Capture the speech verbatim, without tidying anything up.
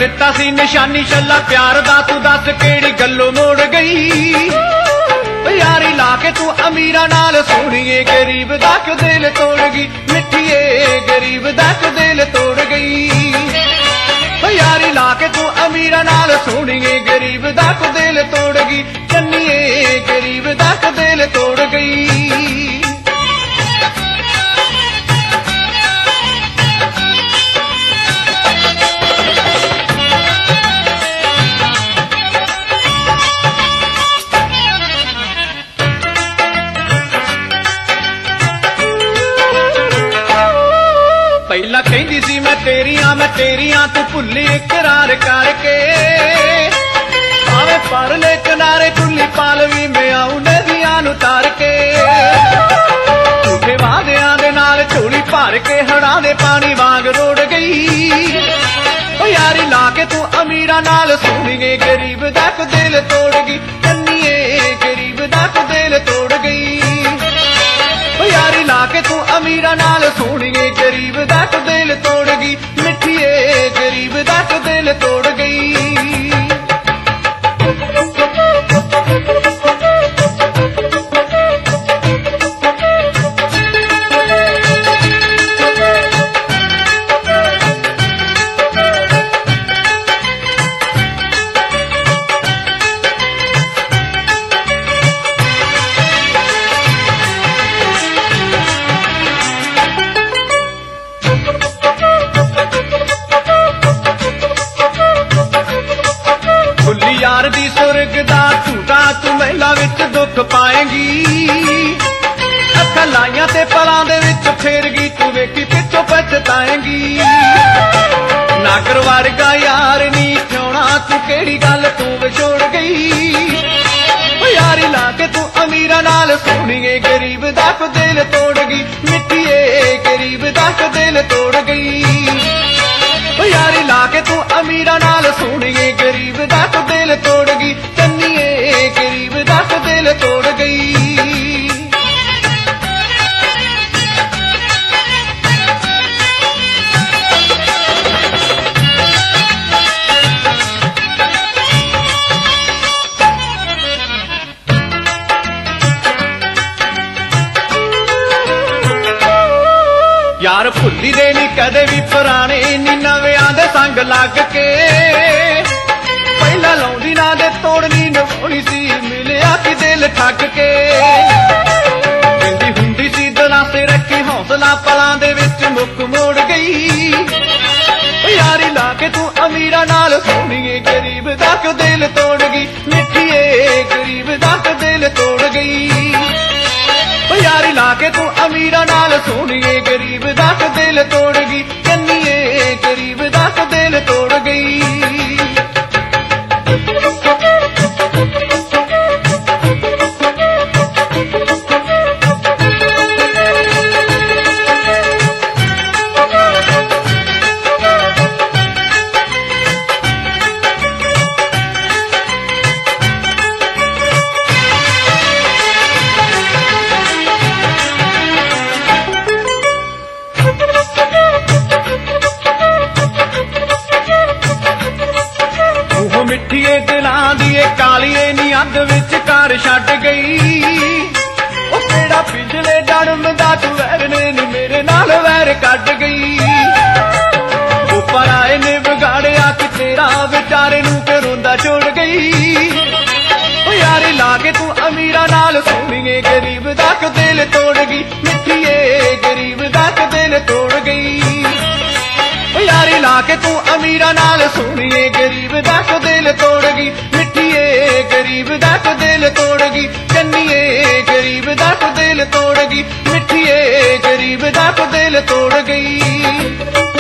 ਦਿੱਤਾ ਸੀ ਨਿਸ਼ਾਨੀ ਛੱਲਾ ਪਿਆਰ ਦਾ ਤੂੰ ਦੱਸ ਕਿਹੜੀ ਗੱਲੋਂ ਮੋੜ ਗਈ ਯਾਰੀ ਲਾ ਕੇ ਤੂੰ ਅਮੀਰਾਂ ਨਾਲ ਸੋਹਣੀਏ ਗਰੀਬ ਦਾ ਕਿਉਂ ਦਿਲ ਤੋੜ ਗਈ ਮਿੱਠੀਏ ਗਰੀਬ ਦਾ ਕਿਉਂ ਦਿਲ ਤੋੜ ਗਈ ਯਾਰੀ ਲਾ ਕੇ ਤੂੰ ਅਮੀਰਾਂ ਨਾਲ ਸੋਹਣੀਏ ਗਰੀਬ ਦਾ ਕਿਉਂ ਦਿਲ ਤੋੜ ਗਈ ਚੰਨੀਏ ਗਰੀਬ ਦਾ ਕਿਉਂ ਦਿਲ ਤੋੜ ਗਈ ਪਹਿਲਾਂ ਕਹਿੰਦੀ ਸੀ ਮੈਂ ਤੇਰੀਆਂ ਮੈਂ ਤੇਰੀਆਂ ਤੂੰ ਭੁੱਲੀ ਇਕਰਾਰ ਕਰਕੇ ਆਵੇਂ ਪਰਲੇ ਕਿਨਾਰੇ ਕੁੱਲੀ ਪਾਲਵੀ ਮੈਂ ਆਉਂ ਨਦੀਆਂ ਨੂੰ ਤਾਰ ਕੇ ਝੂਠੇ ਵਾਅਦਿਆਂ ਦੇ ਨਾਲ ਝੋਲੀ ਭਰ ਕੇ ਹੜਾਂ ਦੇ ਪਾਣੀ ਵਾਂਗ ਰੋੜ ਗਈ ਓ ਯਾਰੀ ਲਾ ਕੇ ਤੂੰ ਅਮੀਰਾਂ ਨਾਲ ਸੋਹਣੀਏ ਗਰੀਬ ਦਾ ਕੁ ਦਿਲ ਤੋੜ ਗਈ ਚੰਨੀਏ ਗਰੀਬ ਦਾ ਕੁ ਦਿਲ ਤੋੜ ਗਈ ਯਾਰੀ ਲਾ ਕੇ ਤੂੰ ਅਮੀਰਾਂ ਨਾਲ ਸੋਹਣੀਏ ਗਰੀਬ ਦਾ ਕੁ ਦਿਲ ਤੋੜ ਗਈ ਮਿੱਠੀਏ ਗਰੀਬ ਦਾ ਕੁ ਦਿਲ ਤੋੜ ਗਈ ਯਾਰ ਦੀ ਸੁਰਗ ਦਾ ਝੂਟਾ ਤੂੰ ਮਹਿਲਾ ਵਿੱਚ ਦੁੱਖ ਪਾਏਂਗੀ ਅੱਖਾਂ ਲਾਈਆਂ ਤੇ ਪਲਾਂ ਦੇ ਵਿੱਚ ਫੇਰ ਗਈ ਤੂੰ ਵੇਖੀ ਪਿੱਛੋਂ ਪਛਤਾਏਂਗੀ ਨਾਗਰ ਵਰਗਾ ਯਾਰ ਨੀ ਥਿਉਣਾ ਤੂੰ ਕਿਹੜੀ ਗੱਲ ਤੂੰ ਵਿਛੋੜ ਗਈ ਓ ਯਾਰੀ ਲਾ ਕੇ ਤੂੰ ਅਮੀਰਾਂ ਨਾਲ ਸੋਹਣੀਏ ਗਰੀਬ ਦਾ ਕੁ ਦਿਲ ਤੋੜ ਗਈ ਮਿੱਠੀਏ ਗਰੀਬ ਦਾ ਕੁ ਦਿਲ ਤੋੜ ਗਈ ਓ ਯਾਰੀ ਲਾ ਕੇ ਤੂੰ ਅਮੀਰਾਂ ਨਾਲ ਸੋਹਣੀਏ ਗਰੀਬ ਦਾ ਕੁ ਦਿਲ ਤੋੜ ਗਈ ਚੰਨੀਏ ਗਰੀਬ ਦਾ ਕੁ ਦਿਲ ਤੋੜ ਗਈ ਯਾਰ ਭੁੱਲੀ ਦੇ ਨੀ ਕਦੇ ਵੀ ਪੁਰਾਣੇ ਨੀ ਨਵਿਆਂ ਦੇ ਸੰਗ ਲੱਗ ਕੇ ਪਹਿਲਾਂ ਲਾਉਂਦੀ ਨਾ ਦੇ ਤੋੜਨੀ ਨਿਭਾਉਣੀ ਸੀ ਮਿਲਿਆ ਕਿ ਦਿਲ ਠੱਗ ਕੇ ਜਿੰਦੀ ਹੁੰਦੀ ਸੀ ਦਿਲਾਂ ਤੇ ਰੱਖੀ ਹੌਸਲਾ ਪਲਾਂ ਦੇ ਵਿੱਚ ਮੁੱਕ ਮੋੜ ਗਈ ਯਾਰੀ ਲਾ ਕੇ ਤੂੰ ਅਮੀਰਾਂ ਨਾਲ ਸੋਹਣੀਏ ਗਰੀਬ ਦਾ ਕਿਉਂ ਦਿਲ ਤੋੜ ਗਈ ਮਿੱਠੀਏ ਗਰੀਬ ਦਾ ਕਿਉਂ ਦਿਲ ਤੋੜ ਗਈ ਯਾਰੀ ਲਾ ਕੇ ਤੂੰ ਅਮੀਰਾਂ ਨਾਲ ਸੋਹਣੀਏ ਗਰੀਬ ਦਾ ਕੁ ਦਿਲ ਤੋੜ ਗਈ ਚੰਨੀਏ ਗਰੀਬ ਦਾ ਕੁ ਦਿਲ ਤੋੜ ਗਈ ਮਿੱਠੀਏ ਦਿਲਾਂ ਦੀ ਏ ਕਾਲੀਏ ਨੀ ਅੱਧ ਵਿੱਚ ਘਰ ਛੱਡ ਗਈ ਉਹ ਕਿਹੜਾ ਪਿਛਲੇ ਜਨਮ ਦਾ ਤੂੰ ਵੈਰ ਨੇ ਨੀ ਮੇਰੇ ਨਾਲ ਵੈਰ ਕੱਢ ਗਈ ਉਹ ਪਰਾਏ ਨੇ ਵਿਗਾੜਿਆ ਕਿ ਤੇਰਾ ਵਿਚਾਰੇ ਨੂੰ ਕਿ ਰੋਂਦਾ ਛੋੜ ਗਈ ਉਹ ਯਾਰੀ ਲਾ ਕੇ ਤੂੰ ਅਮੀਰਾਂ ਨਾਲ ਸੋਹਣੀਏ ਗਰੀਬ ਦਾ ਕੁ ਦਿਲ ਤੋੜ ਗਈ ਮਿੱਠੀਏ ਗਰੀਬ ਦਾ ਕੁ ਦਿਲ ਤੋੜ ਗਈ ਯਾਰੀ ਲਾ ਕੇ ਤੂੰ ਅਮੀਰਾਂ ਨਾਲ ਸੋਹਣੀਏ ਗਰੀਬ ਦਾ ਕੁ ਦਿਲ ਤੋੜ ਗਈ ਮਿੱਠੀਏ ਗਰੀਬ ਦਾ ਕੁ ਦਿਲ ਤੋੜ ਗਈ ਚੰਨੀਏ ਗਰੀਬ ਦਾ ਕੁ ਦਿਲ ਤੋੜ ਗਈ ਮਿੱਠੀਏ ਗਰੀਬ ਦਾ ਕੁ ਦਿਲ ਤੋੜ ਗਈ